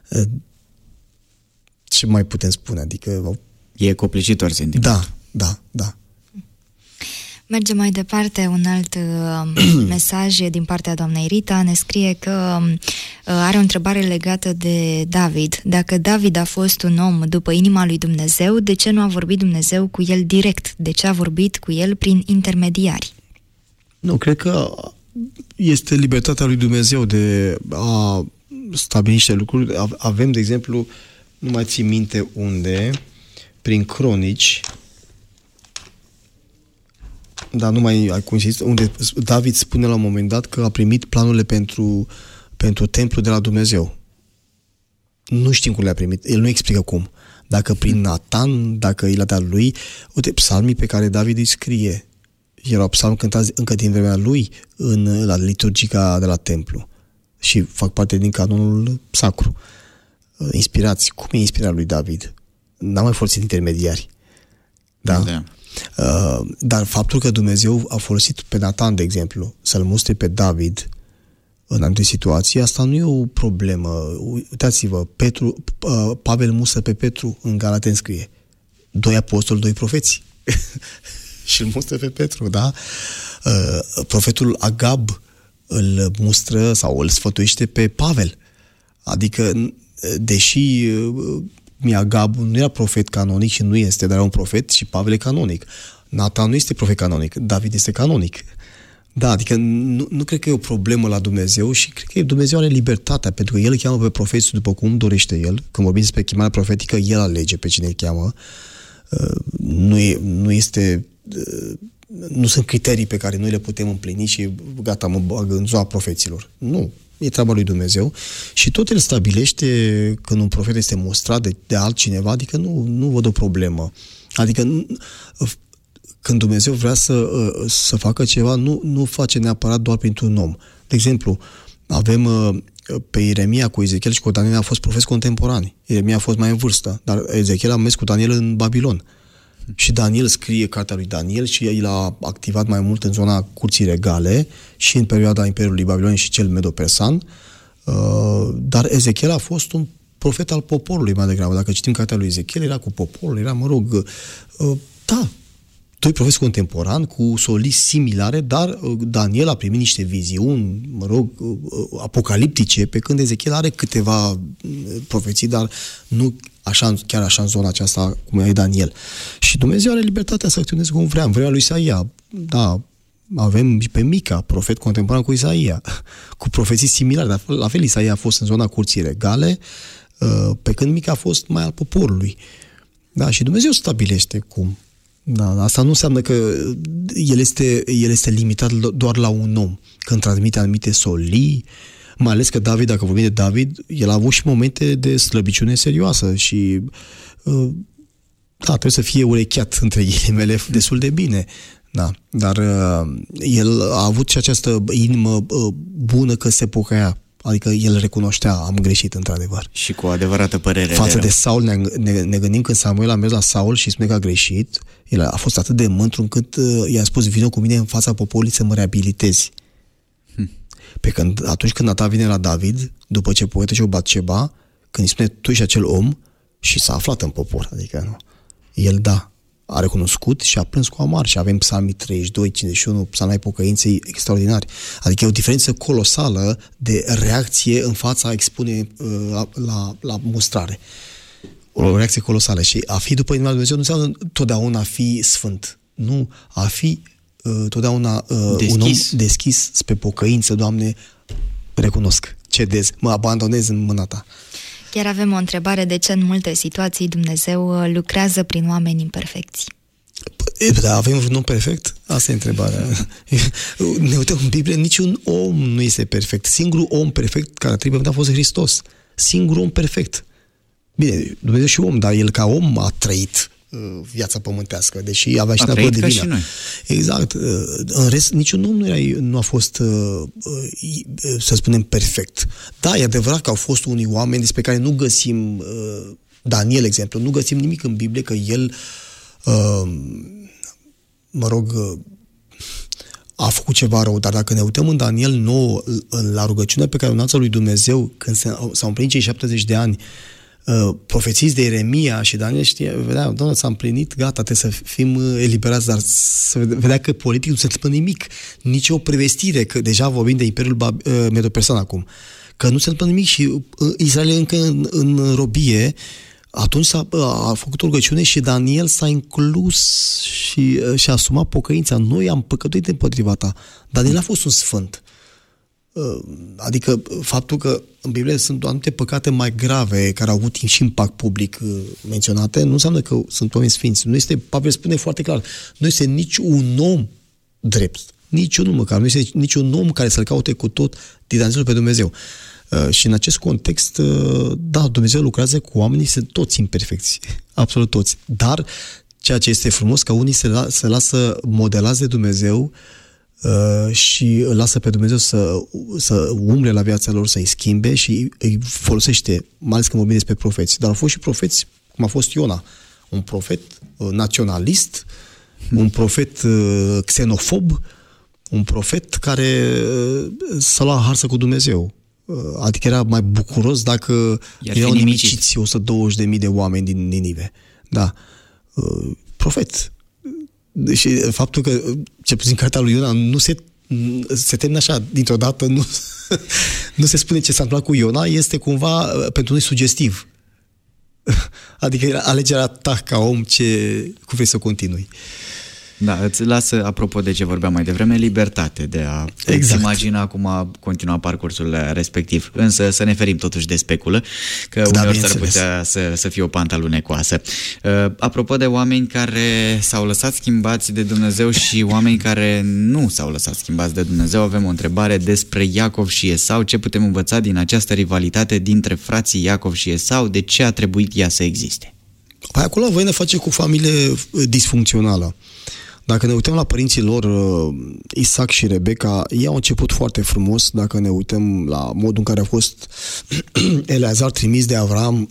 ce mai putem spune? Adică... E copleșitor sentiment. Da, da, da. Mergem mai departe, un alt uh, mesaj din partea doamnei Rita ne scrie că uh, are o întrebare legată de David. Dacă David a fost un om după inima lui Dumnezeu, de ce nu a vorbit Dumnezeu cu el direct? De ce a vorbit cu el prin intermediari? Nu, cred că este libertatea lui Dumnezeu de a stabili niște lucruri. Avem, de exemplu, nu mai țin minte unde, prin Cronici, dar nu mai ai coincis, unde David spune la un moment dat că a primit planurile pentru, pentru templul de la Dumnezeu. Nu știm cum le-a primit, el nu explică cum. Dacă prin Natan, dacă i l-a dat lui, uite, psalmii pe care David îi scrie, erau psalmi cântați încă din vremea lui în, la liturgica de la templu și fac parte din canonul sacru. Inspirați. Cum e inspirarea lui David? N-a mai folosit intermediari. Da? Da. Uh, dar faptul că Dumnezeu a folosit pe Natan, de exemplu, să-l mustre pe David în anumite situații, asta nu e o problemă. Uitați-vă, Petru, uh, Pavel mustră pe Petru în Galaten scrie. Doi apostoli, doi profeți. Și îl mustră pe Petru, da? Uh, profetul Agab îl mustră sau îl sfătuiește pe Pavel. Adică, deși uh, Agab nu era profet canonic și nu este, dar era un profet și Pavel e canonic. Natan nu este profet canonic, David este canonic. Da, adică nu, nu cred că e o problemă la Dumnezeu și cred că Dumnezeu are libertatea, pentru că El îi cheamă pe profeți după cum dorește El. Când vorbim despre chemarea profetică, El alege pe cine îl cheamă. Nu, e, nu este... Nu sunt criterii pe care noi le putem împlini și gata, mă bag în zoa profeților. Nu. E treaba lui Dumnezeu și tot El stabilește când un profet este mostrat de, de altcineva, adică nu, nu văd o problemă. Adică când Dumnezeu vrea să, să facă ceva, nu, nu face neapărat doar printr-un om. De exemplu, avem pe Ieremia cu Ezechiel și cu Daniel a fost profeți contemporani. Ieremia a fost mai în vârstă, dar Ezechiel a mers cu Daniel în Babilon. Și Daniel scrie cartea lui Daniel și el a activat mai mult în zona curții regale și în perioada Imperiului Babilon și cel medo-persan, dar Ezechiel a fost un profet al poporului mai degrabă. Dacă citim cartea lui Ezechiel, era cu poporul, era, mă rog, da, doi profeți contemporani cu solii similare, dar Daniel a primit niște viziuni, mă rog, apocaliptice, pe când Ezechiel are câteva profeții, dar nu așa, chiar așa în zona aceasta cum e Daniel. Și Dumnezeu are libertatea să acționeze cum vrea. În vremea lui Isaia, da, avem pe Mica, profet contemporan cu Isaia, cu profeții similare, dar la fel Isaia a fost în zona curții regale, pe când Mica a fost mai al poporului. Da, și Dumnezeu stabilește cum. Da, asta nu înseamnă că el este, el este limitat doar la un om. Când transmite anumite solii, Mai ales că David, dacă vorbim de David, el a avut și momente de slăbiciune serioasă și uh, da, trebuie să fie urecheat între ghilimele destul de bine. Da, dar uh, el a avut și această inimă uh, bună că se pocăia. Adică el recunoștea, am greșit într-adevăr. Și cu o adevărată părere. Față de, de Saul, ne, ne, ne gândim când Samuel a mers la Saul și spune că a greșit, el a fost atât de mândru încât uh, i-a spus, vină cu mine în fața poporului să mă reabilitezi. Hm. Pe când, atunci când Natan vine la David, după ce păcătește cu Batșeba, când îi spune, tu ești acel om, și s-a aflat în popor, adică nu. El da, a recunoscut și a plâns cu amar și avem psalmii treizeci și doi, cincizeci și unu, psalmii pocăinței extraordinari. Adică e o diferență colosală de reacție în fața expune uh, la, la, la mustrare. O reacție colosală și a fi după inima lui Dumnezeu nu înseamnă totdeauna a fi sfânt. Nu, a fi uh, totdeauna uh, deschis. Un om deschis spre pocăință. Doamne, recunosc, cedez, mă abandonez în mâna Ta. Chiar avem o întrebare, de ce în multe situații Dumnezeu lucrează prin oameni imperfecți? Da, avem vreun om perfect? Asta e întrebarea. Ne uităm în Biblie, niciun om nu este perfect. Singurul om perfect care trebuie a fost Hristos. Singurul om perfect. Bine, Dumnezeu și om, dar el ca om a trăit viața pământească, deși avea și nevoie de vină. Exact. În rest, niciun om nu, era, nu a fost, să spunem, perfect. Da, e adevărat că au fost unii oameni despre care nu găsim, Daniel, exemplu, nu găsim nimic în Biblie că el, mă rog, a făcut ceva rău, dar dacă ne uităm în Daniel nouă, la rugăciunea pe care o înalță lui Dumnezeu, când s-au împlinit cei șaptezeci de ani, Uh, profețiți de Ieremia și Daniel, știa, vedea, doamne, s-a împlinit, gata, trebuie să fim eliberați, dar să vedea că politic nu se întâmplă nimic, nici o prevestire, că deja vorbim de Imperiul Bab- uh, Medo-Persan acum, că nu se întâmplă nimic și uh, Israel e încă în, în robie. Atunci s-a, a făcut o rugăciune și Daniel s-a inclus și uh, și-a asumat pocăința. Noi am păcătuit împotriva ta. Daniel a fost un sfânt. Adică faptul că în Biblie sunt anumite păcate mai grave care au avut și impact public menționate, nu înseamnă că sunt oameni sfinți. Nu este, Pavel spune foarte clar, nu este nici un om drept, nici unul măcar, nu este nici un om care să-L caute cu tot dinanțul pe Dumnezeu. Și în acest context, da, Dumnezeu lucrează cu oamenii, sunt toți imperfecți, absolut toți. Dar ceea ce este frumos, că unii se, la, se lasă modelați de Dumnezeu Uh, și îl lasă pe Dumnezeu să, să umble la viața lor, să-i schimbe și îi folosește, mai ales când vorbim despre profeți. Dar au fost și profeți, cum a fost Iona, un profet uh, naționalist, hmm. un profet uh, xenofob, un profet care uh, s-a luat harsă cu Dumnezeu. Uh, adică era mai bucuros dacă Iar erau nimiciți o sută douăzeci de mii de oameni din Ninive. Da. Uh, profet. Și faptul că, ce puțin cartea lui Iona, nu se, se termină așa, dintr-o dată, nu, nu se spune ce s-a întâmplat cu Iona, este cumva pentru noi sugestiv. Adică alegerea ta ca om, ce, cum vrei să continui. Da, îți lasă, apropo de ce vorbeam mai devreme, libertate de a exact. imagina cum a continuat parcursul respectiv. Însă să ne ferim totuși de speculă, că da, uneori s-ar putea să, să fie o pantă alunecoasă. Uh, apropo de oameni care s-au lăsat schimbați de Dumnezeu și oameni care nu s-au lăsat schimbați de Dumnezeu, avem o întrebare despre Iacov și Esau. Ce putem învăța din această rivalitate dintre frații Iacov și Esau? De ce a trebuit ea să existe? Păi acolo avem de face cu familie disfuncțională. Dacă ne uităm la părinții lor, Isaac și Rebecca, ei au început foarte frumos. Dacă ne uităm la modul în care a fost Eleazar trimis de Avram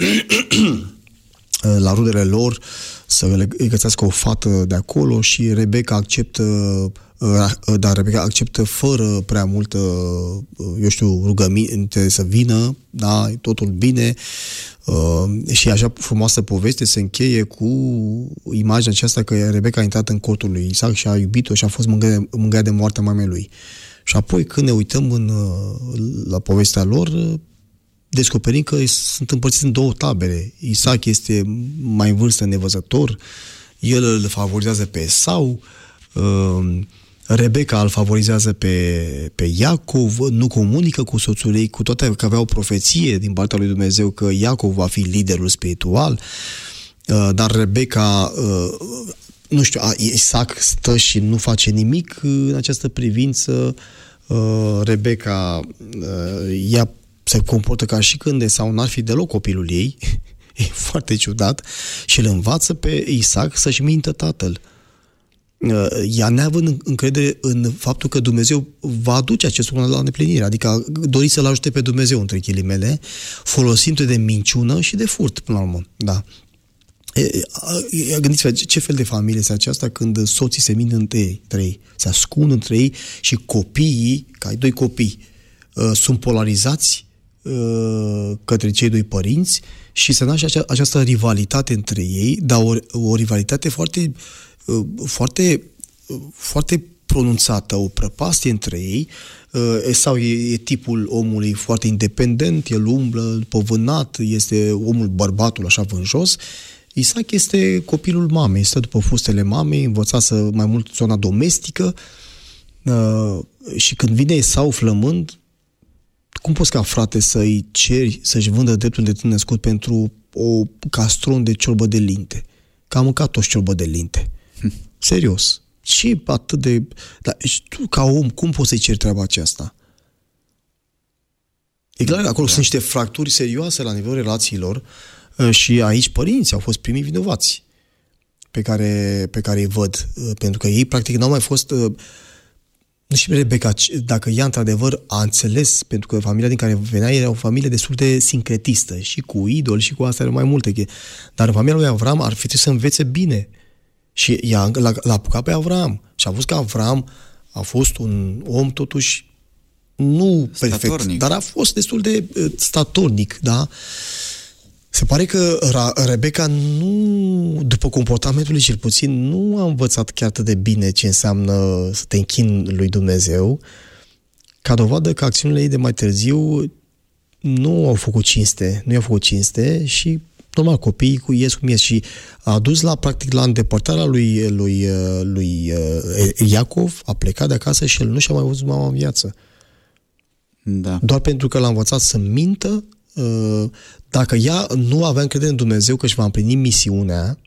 la rudele lor să le găsească o fată de acolo și Rebecca acceptă, dar Rebecca acceptă fără prea multă, eu știu, rugăminte să vină, da, totul bine. Uh, și așa frumoasă poveste se încheie cu imaginea aceasta că Rebecca a intrat în cortul lui Isaac și a iubit-o și a fost mângâiat de moartea mamei lui. Și apoi când ne uităm în, la povestea lor, descoperim că sunt împărțiți în două tabere. Isaac este mai în vârstă, nevăzător, el îl favorizează pe Esau, uh, Rebecca îl favorizează pe, pe Iacov, nu comunică cu soțul ei, cu toate că avea o profeție din partea lui Dumnezeu că Iacov va fi liderul spiritual, dar Rebecca, nu știu, Isaac stă și nu face nimic în această privință, uh, Rebecca, uh, ea se comportă ca și când Esau n-ar fi deloc copilul ei, e foarte ciudat, și îl învață pe Isaac să-și mintă tatăl. Uh, ea neavând încredere în faptul că Dumnezeu va aduce acest lucru la îndeplinire, adică dori să-l ajute pe Dumnezeu, între ghilimele, folosindu-se de minciună și de furt, până la urmă. Da. Gândiți-vă, ce fel de familie este aceasta când soții se mint între ei, între ei, se ascund între ei și copiii, că ai doi copii, sunt polarizați către cei doi părinți și se naște acea, această rivalitate între ei, dar o, o rivalitate foarte, foarte, foarte pronunțată, o prăpastie între ei. Esau e, e tipul omului foarte independent, el umblă povânat, este omul, bărbatul așa vânjos. Isaac este copilul mamei, stă după fustele mamei, învăța să mai mult zona domestică uh, și când vine Esau flămând, cum poți ca frate să-i ceri să-și vândă dreptul de tânăr născut pentru o castron de ciorbă de linte? Că a mâncat toți ciorbă de linte. Hm. Serios. Și atât de... Dar, și tu, ca om, cum poți să-i ceri treaba aceasta? E clar că acolo da. Sunt niște fracturi serioase la nivelul relațiilor și aici părinții au fost primii vinovați pe care, pe care îi văd. Pentru că ei, practic, n-au mai fost... Nu știu, Rebecca, dacă ea, într-adevăr, a înțeles, pentru că familia din care venea era o familie destul de sincretistă, și cu idol, și cu astea mai multe. Dar în familia lui Avram ar fi trebuit să învețe bine. Și ea l-a, l-a apucat pe Avram. Și a văzut că Avram a fost un om, totuși, nu perfect, statornic. Dar a fost destul de statornic, da? Se pare că Rebecca nu, după comportamentul ei cel puțin, nu a învățat chiar atât de bine ce înseamnă să te închini lui Dumnezeu, ca dovadă că acțiunile ei de mai târziu nu au făcut cinste, nu i-au făcut cinste și, normal, copiii cu ies cum ies și a dus la, practic, la îndepărtarea lui, lui, lui Iacov, a plecat de acasă și el nu și-a mai văzut mama în viață. Da. Doar pentru că l-a învățat să mintă. Dacă ea nu avea încredere în Dumnezeu că își va împlini misiunea,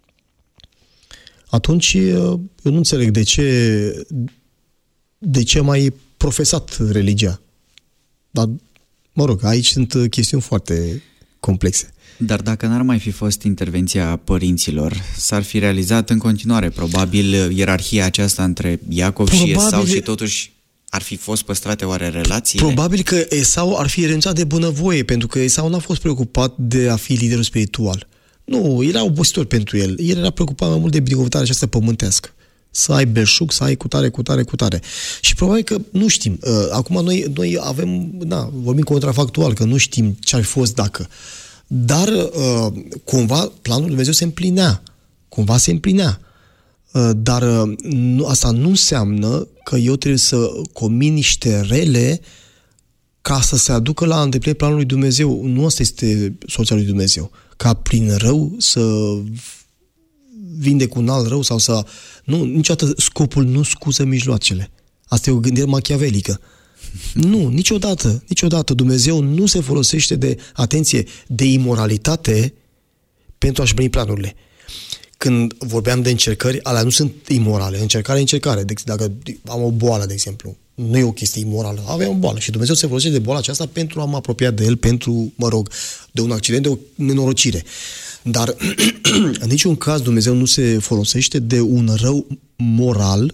atunci eu nu înțeleg de ce de ce mai profesat religia. Dar, mă rog, aici sunt chestiuni foarte complexe. Dar dacă n-ar mai fi fost intervenția părinților, s-ar fi realizat în continuare, probabil, ierarhia aceasta între Iacov probabil... și Esau și totuși ar fi fost păstrate oare relațiile? Probabil că Esau ar fi renunțat de bunăvoie, pentru că Esau n-a fost preocupat de a fi liderul spiritual. Nu, era obositor pentru el. El era preocupat mai mult de binecuvântarea aceasta pământească. Să ai belșug, să ai cutare, cutare, cutare. Și probabil că nu știm. Acum noi, noi avem, da, vorbim contrafactual, că nu știm ce ar fi fost dacă. Dar cumva planul lui Dumnezeu se împlinea. Cumva se împlinea. Dar nu, asta nu înseamnă că eu trebuie să comit niște rele ca să se aducă la îndeplinire planul lui Dumnezeu. Nu asta este soluția lui Dumnezeu. Ca prin rău să vindec un alt rău sau să... Nu, niciodată scopul nu scuză mijloacele. Asta e o gândire machiavelică. Nu, niciodată, niciodată. Dumnezeu nu se folosește de, atenție, de imoralitate pentru a-și împlini planurile. Când vorbeam de încercări, alea nu sunt imorale. Încercare, încercare. Deci dacă am o boală, de exemplu, nu e o chestie imorală. Avem o boală și Dumnezeu se folosește de boala aceasta pentru a mă apropia de El, pentru, mă rog, de un accident, de o nenorocire. Dar în niciun caz Dumnezeu nu se folosește de un rău moral.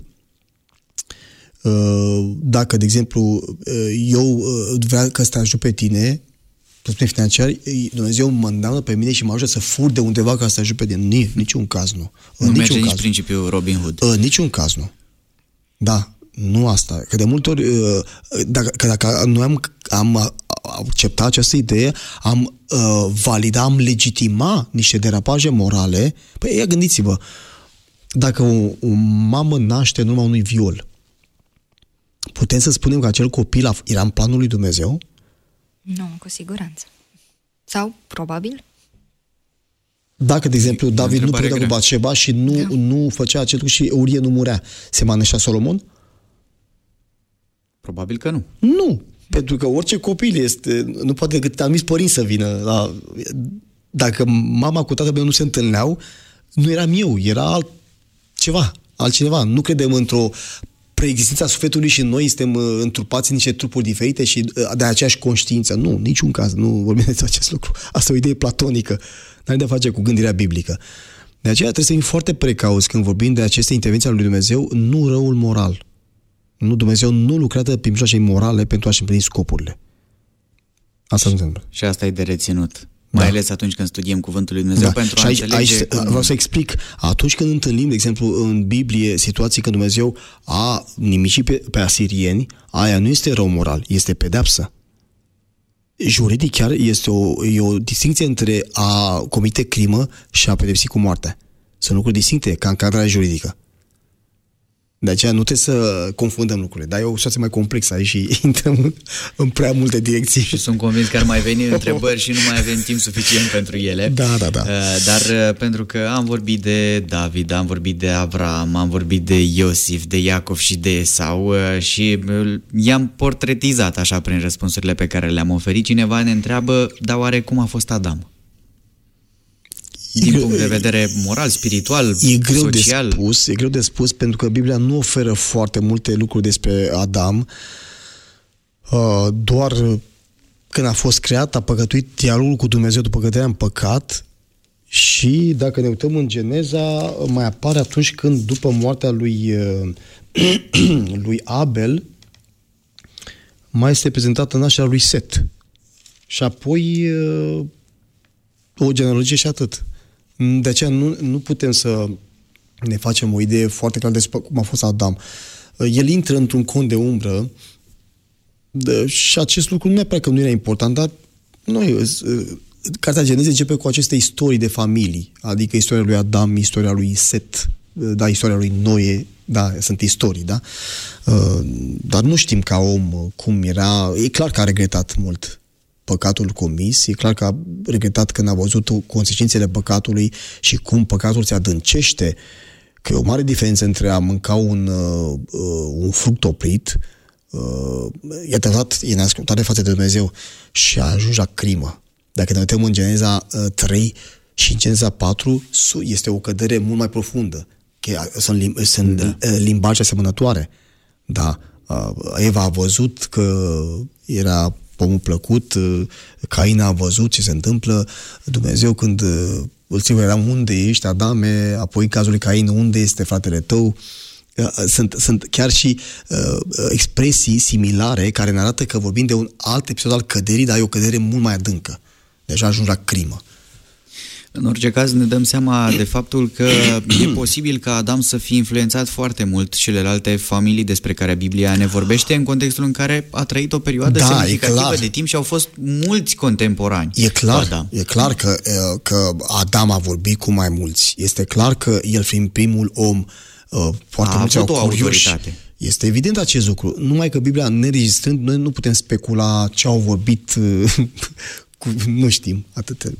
Dacă, de exemplu, eu vreau că să te ajut pe tine, financiar, Dumnezeu mă îndeamnă pe mine și mă ajută să fur de undeva ca să te ajut pe tine. Nici, niciun caz nu. Nu în merge nici principiul Robin Hood. În niciun caz nu. Da, nu asta. Că de multe ori, dacă, că dacă noi am, am acceptat această idee, am uh, validat, am legitima niște derapaje morale. Păi, ia gândiți-vă, dacă o, o mamă naște în urma unui viol, putem să spunem că acel copil era în planul lui Dumnezeu? Nu, cu siguranță. Sau, probabil? Dacă, de exemplu, David nu putea cu Batșeba și nu, da. nu făcea acel lucru și Urie nu murea, se maneșea Solomon? Probabil că nu. Nu, pentru că orice copil este, nu poate decât anumiți părinți să vină la... Dacă mama cu tatăl meu nu se întâlneau, nu eram eu, era altceva, altcineva. Nu credem într-o preexistența sufletului și noi suntem întrupați în niște trupuri diferite și de aceeași conștiință. Nu, niciun caz, nu vorbim despre acest lucru. Asta e o idee platonică, n-are de a face cu gândirea biblică. De aceea trebuie să fim foarte precauți când vorbim de aceste intervenții ale lui Dumnezeu, nu răul moral. Nu, Dumnezeu nu lucrează prin mijloace morale pentru a-și împlini scopurile. Asta nu înseamnă. Și asta e de reținut. Mai da. ales atunci când studiem Cuvântul lui Dumnezeu, da. pentru și a aici, înțelege... Aici cum... vreau să explic. Atunci când întâlnim, de exemplu, în Biblie, situații când Dumnezeu a nimicit pe, pe asirieni, aia nu este rău moral, este pedeapsă. Juridic chiar este o, e o distinție între a comite crimă și a pedepsi cu moartea. Sunt lucruri distincte ca încadrarea juridică. De aceea nu trebuie să confundăm lucrurile. Dar e o situație mai complexă aici și intrăm în prea multe direcții. Și sunt convins că ar mai veni întrebări și nu mai avem timp suficient pentru ele. Da, da, da. Dar pentru că am vorbit de David, am vorbit de Avram, am vorbit de Iosif, de Iacov și de Esau și i-am portretizat așa prin răspunsurile pe care le-am oferit. Cineva ne întreabă, dar oare cum a fost Adam? Din punct de vedere moral, spiritual, e greu social. De spus, e greu de spus pentru că Biblia nu oferă foarte multe lucruri despre Adam. Doar când a fost creat, a păcătuit dialogul cu Dumnezeu după căderea în păcat și dacă ne uităm în Geneza, mai apare atunci când după moartea lui, lui Abel mai este prezentată nașterea lui Set. Și apoi o genealogie și atât. De aceea nu, nu putem să ne facem o idee foarte clară despre cum a fost Adam. El intră într-un cont de umbră de, și acest lucru nu neapărat că nu era important, dar noi, Cartea Geneze începe cu aceste istorii de familii, adică istoria lui Adam, istoria lui Set, da, istoria lui Noe, da, sunt istorii, da? Dar nu știm ca om cum era. E clar că a regretat mult păcatul comis, e clar că a regretat când a văzut consecințele păcatului și cum păcatul se adâncește, că e o mare diferență între a mânca un, uh, un fruct oprit, uh, e adevărat, e neascultare față de Dumnezeu și a ajuns la crimă. Dacă ne uităm în Geneza uh, trei și în Geneza patru, este o cădere mult mai profundă. Sunt, lim- sunt da. limbaje asemănătoare. Da. Uh, Eva a văzut că era pomul plăcut, Cain a văzut ce se întâmplă, Dumnezeu când îl ține, era unde ești, Adame, apoi în cazul lui Cain, unde este fratele tău. Sunt, sunt chiar și uh, expresii similare care ne arată că vorbim de un alt episod al căderii, dar e o cădere mult mai adâncă. Deja ajungi la crimă. În orice caz ne dăm seama de faptul că e posibil ca Adam să fie influențat foarte mult celelalte familii despre care Biblia ne vorbește în contextul în care a trăit o perioadă da, semnificativă de timp și au fost mulți contemporani. E clar, Adam. E clar că, că Adam a vorbit cu mai mulți. Este clar că el fiind primul om, foarte a mulți avut au o curioși. autoritate. Este evident acest lucru. Numai că Biblia, neregistrând, noi nu putem specula ce au vorbit, cu, nu știm atât.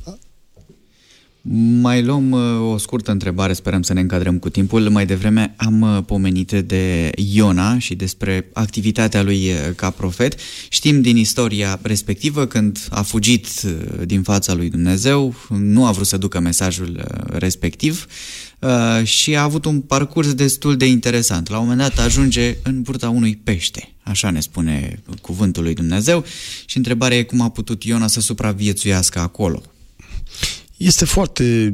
Mai luăm o scurtă întrebare, sperăm să ne încadrăm cu timpul. Mai devreme am pomenit de Iona și despre activitatea lui ca profet. Știm din istoria respectivă, când a fugit din fața lui Dumnezeu, nu a vrut să ducă mesajul respectiv și a avut un parcurs destul de interesant. La un moment dat ajunge în burta unui pește, așa ne spune cuvântul lui Dumnezeu, și întrebarea e cum a putut Iona să supraviețuiască acolo. Este foarte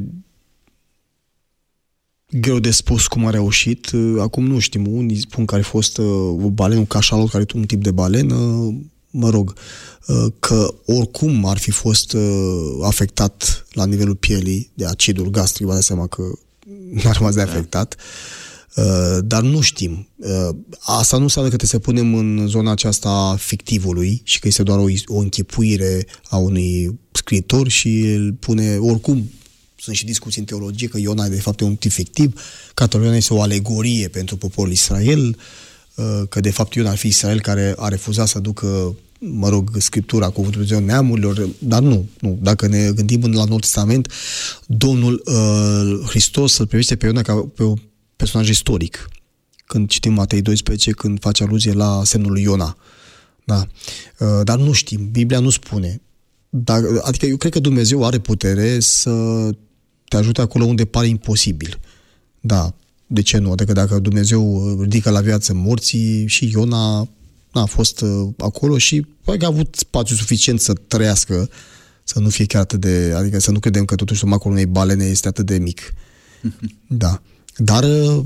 greu de spus cum a reușit. Acum nu știm. Unii spun că a fost o balenă, un cașalot, care e un tip de balenă. Mă rog, că oricum ar fi fost afectat la nivelul pielii de acidul gastric. Vă dați seama că n-a rămas de afectat. Dar nu știm. Asta nu înseamnă că trebuie să punem în zona aceasta fictivului și că este doar o, o închipuire a unui scriitor și îl pune oricum. Sunt și discuții în teologie că Iona de fapt e un tip fictiv, că Iona este o alegorie pentru poporul Israel, că de fapt Iona ar fi Israel care a refuzat să ducă, mă rog, scriptura, cuvântul Dumnezeu neamurilor, dar nu, nu. Dacă ne gândim la Noul Testament, Domnul uh, Hristos îl privește pe Iona ca pe o personaj istoric. Când citim Matei doisprezece, când face aluzie la semnul lui Iona. Da. Dar nu știm. Biblia nu spune. Dar, adică eu cred că Dumnezeu are putere să te ajute acolo unde pare imposibil. Da. de ce nu? Adică dacă Dumnezeu ridică la viață morții, și Iona a fost acolo și a avut spațiu suficient să trăiască, să nu fie chiar atât de... Adică să nu credem că totuși stomacul unei balene este atât de mic. Da. Dar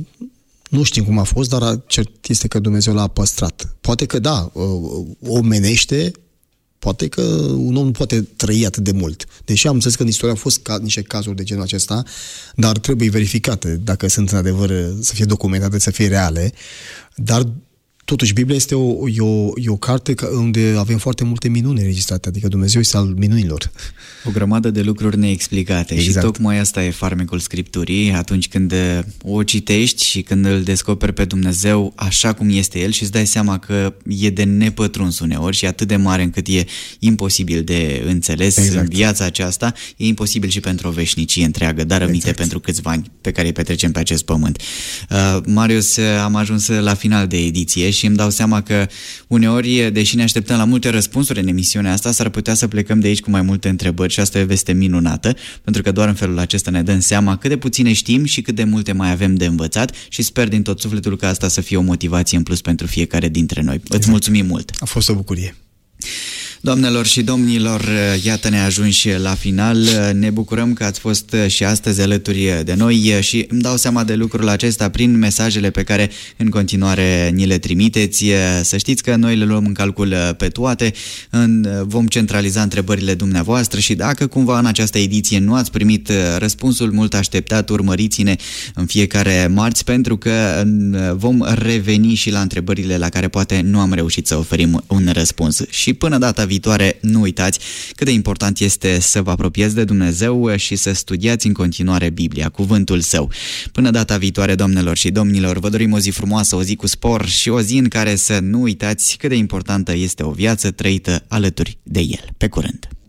nu știm cum a fost, dar cert este că Dumnezeu l-a păstrat. Poate că da, omenește, poate că un om nu poate trăi atât de mult. Deși am înțeles că în istorie au fost ca, niște cazuri de genul acesta, dar trebuie verificate dacă sunt în adevăr, să fie documentate, să fie reale. Dar totuși, Biblia este o, e o, e o carte unde avem foarte multe minuni înregistrate, adică Dumnezeu este al minunilor. O grămadă de lucruri neexplicate. Exact. Și tocmai asta e farmecul Scripturii, atunci când o citești și când îl descoperi pe Dumnezeu așa cum este El și îți dai seama că e de nepătruns uneori și atât de mare încât e imposibil de înțeles exact. În viața aceasta, e imposibil și pentru o veșnicie întreagă, dar rămite exact. Pentru câțiva ani pe care îi petrecem pe acest pământ. Uh, Marius, am ajuns la final de ediție și îmi dau seama că uneori, deși ne așteptăm la multe răspunsuri în emisiunea asta, s-ar putea să plecăm de aici cu mai multe întrebări și asta e o veste minunată, pentru că doar în felul acesta ne dăm seama cât de puține știm și cât de multe mai avem de învățat și sper din tot sufletul că asta să fie o motivație în plus pentru fiecare dintre noi. Îți mulțumim mult! A fost o bucurie! Doamnelor și domnilor, iată ne ajungi la final. Ne bucurăm că ați fost și astăzi alături de noi și îmi dau seama de lucrul acesta prin mesajele pe care în continuare ni le trimiteți. Să știți că noi le luăm în calcul pe toate, vom centraliza întrebările dumneavoastră și dacă cumva în această ediție nu ați primit răspunsul mult așteptat, urmăriți-ne în fiecare marți, pentru că vom reveni și la întrebările la care poate nu am reușit să oferim un răspuns. Și până data viitoare, nu uitați cât de important este să vă apropiați de Dumnezeu și să studiați în continuare Biblia, cuvântul Său. Până data viitoare, doamnelor și domnilor, vă dorim o zi frumoasă, o zi cu spor și o zi în care să nu uitați cât de importantă este o viață trăită alături de El. Pe curând!